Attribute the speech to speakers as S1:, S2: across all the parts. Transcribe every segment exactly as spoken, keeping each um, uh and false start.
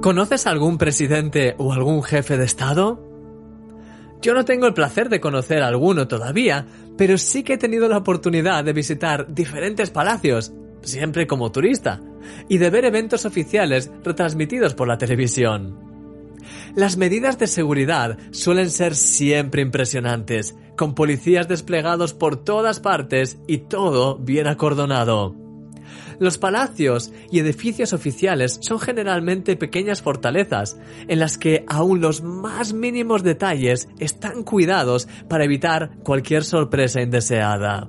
S1: ¿Conoces algún presidente o algún jefe de Estado? Yo no tengo el placer de conocer a alguno todavía, pero sí que he tenido la oportunidad de visitar diferentes palacios, siempre como turista, y de ver eventos oficiales retransmitidos por la televisión. Las medidas de seguridad suelen ser siempre impresionantes, con policías desplegados por todas partes y todo bien acordonado. Los palacios y edificios oficiales son generalmente pequeñas fortalezas, en las que aún los más mínimos detalles están cuidados para evitar cualquier sorpresa indeseada.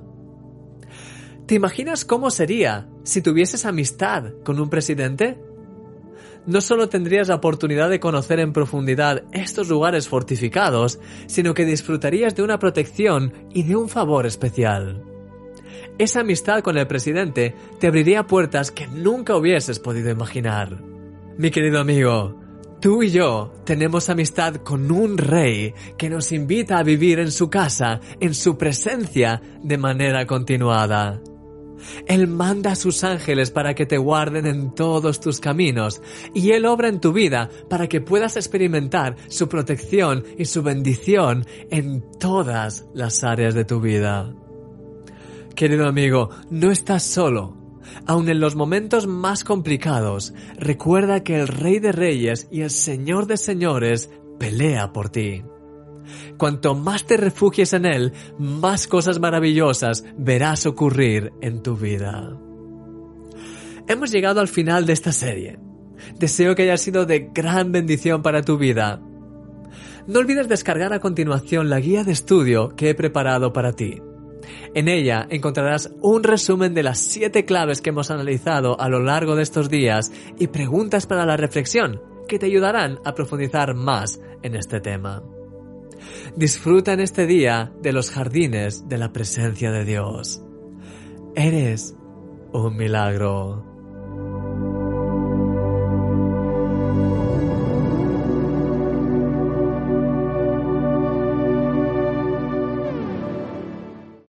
S1: ¿Te imaginas cómo sería si tuvieses amistad con un presidente? No solo tendrías la oportunidad de conocer en profundidad estos lugares fortificados, sino que disfrutarías de una protección y de un favor especial. Esa amistad con el presidente te abriría puertas que nunca hubieses podido imaginar. Mi querido amigo, tú y yo tenemos amistad con un rey que nos invita a vivir en su casa, en su presencia, de manera continuada. Él manda a sus ángeles para que te guarden en todos tus caminos, y Él obra en tu vida para que puedas experimentar su protección y su bendición en todas las áreas de tu vida. Querido amigo, no estás solo. Aun en los momentos más complicados, recuerda que el Rey de Reyes y el Señor de Señores pelea por ti. Cuanto más te refugies en Él, más cosas maravillosas verás ocurrir en tu vida. Hemos llegado al final de esta serie. Deseo que haya sido de gran bendición para tu vida. No olvides descargar a continuación la guía de estudio que he preparado para ti. En ella encontrarás un resumen de las siete claves que hemos analizado a lo largo de estos días y preguntas para la reflexión que te ayudarán a profundizar más en este tema. Disfruta en este día de los jardines de la presencia de Dios. Eres un milagro.